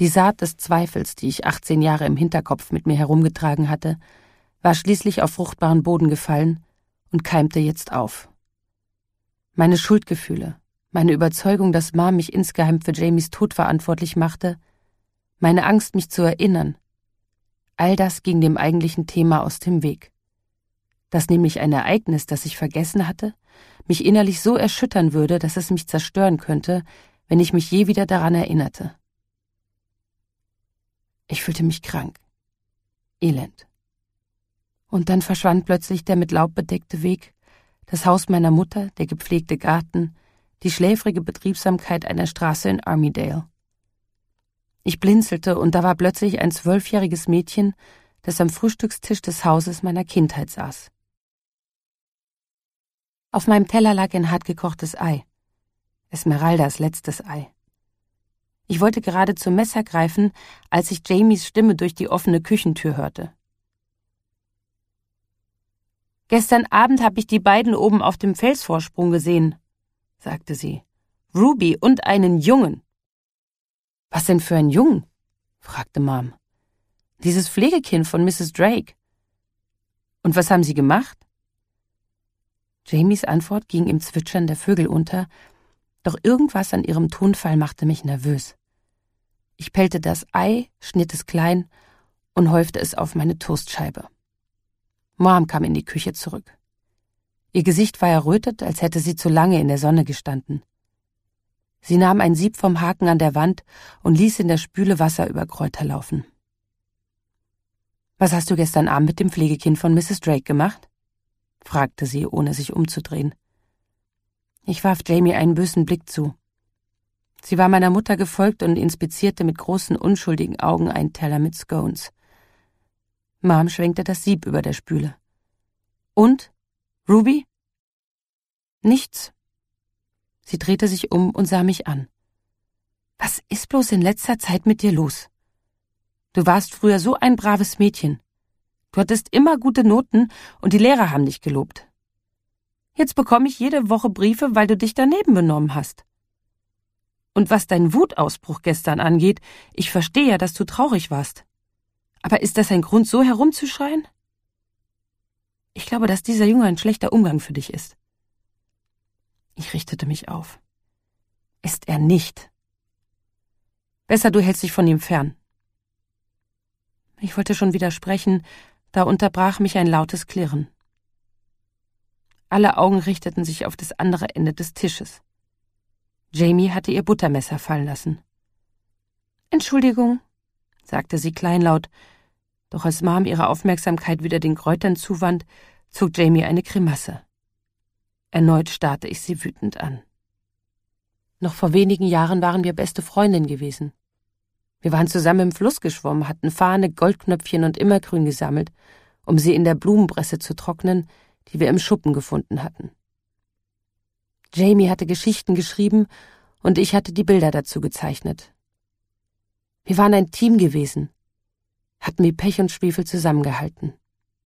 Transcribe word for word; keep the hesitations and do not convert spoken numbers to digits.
Die Saat des Zweifels, die ich achtzehn Jahre im Hinterkopf mit mir herumgetragen hatte, war schließlich auf fruchtbaren Boden gefallen und keimte jetzt auf. Meine Schuldgefühle, meine Überzeugung, dass Mom mich insgeheim für Jamies Tod verantwortlich machte, meine Angst, mich zu erinnern, all das ging dem eigentlichen Thema aus dem Weg. Dass nämlich ein Ereignis, das ich vergessen hatte, mich innerlich so erschüttern würde, dass es mich zerstören könnte, wenn ich mich je wieder daran erinnerte. Ich fühlte mich krank, elend. Und dann verschwand plötzlich der mit Laub bedeckte Weg, das Haus meiner Mutter, der gepflegte Garten, die schläfrige Betriebsamkeit einer Straße in Armidale. Ich blinzelte und da war plötzlich ein zwölfjähriges Mädchen, das am Frühstückstisch des Hauses meiner Kindheit saß. Auf meinem Teller lag ein hartgekochtes Ei. Esmeraldas letztes Ei. Ich wollte gerade zum Messer greifen, als ich Jamies Stimme durch die offene Küchentür hörte. »Gestern Abend habe ich die beiden oben auf dem Felsvorsprung gesehen«, sagte sie. »Ruby und einen Jungen.« »Was denn für ein Jungen?« fragte Mom. »Dieses Pflegekind von Misses Drake.« »Und was haben Sie gemacht?« Jamies Antwort ging im Zwitschern der Vögel unter, doch irgendwas an ihrem Tonfall machte mich nervös. Ich pellte das Ei, schnitt es klein und häufte es auf meine Toastscheibe. Mom kam in die Küche zurück. Ihr Gesicht war errötet, als hätte sie zu lange in der Sonne gestanden. Sie nahm ein Sieb vom Haken an der Wand und ließ in der Spüle Wasser über Kräuter laufen. »Was hast du gestern Abend mit dem Pflegekind von Misses Drake gemacht?« fragte sie, ohne sich umzudrehen. Ich warf Jamie einen bösen Blick zu. Sie war meiner Mutter gefolgt und inspizierte mit großen, unschuldigen Augen einen Teller mit Scones. Mom schwenkte das Sieb über der Spüle. »Und? Ruby?« »Nichts.« Sie drehte sich um und sah mich an. »Was ist bloß in letzter Zeit mit dir los? Du warst früher so ein braves Mädchen. Du hattest immer gute Noten und die Lehrer haben dich gelobt. Jetzt bekomme ich jede Woche Briefe, weil du dich daneben benommen hast. Und was deinen Wutausbruch gestern angeht, ich verstehe ja, dass du traurig warst. Aber ist das ein Grund, so herumzuschreien? Ich glaube, dass dieser Junge ein schlechter Umgang für dich ist.« Ich richtete mich auf. »Ist er nicht. Besser, du hältst dich von ihm fern.« Ich wollte schon widersprechen, da unterbrach mich ein lautes Klirren. Alle Augen richteten sich auf das andere Ende des Tisches. Jamie hatte ihr Buttermesser fallen lassen. »Entschuldigung«, sagte sie kleinlaut, doch als Mom ihre Aufmerksamkeit wieder den Kräutern zuwand, zog Jamie eine Grimasse. Erneut starrte ich sie wütend an. Noch vor wenigen Jahren waren wir beste Freundinnen gewesen. Wir waren zusammen im Fluss geschwommen, hatten Fahne, Goldknöpfchen und Immergrün gesammelt, um sie in der Blumenpresse zu trocknen, die wir im Schuppen gefunden hatten. Jamie hatte Geschichten geschrieben und ich hatte die Bilder dazu gezeichnet. Wir waren ein Team gewesen, hatten wie Pech und Schwefel zusammengehalten.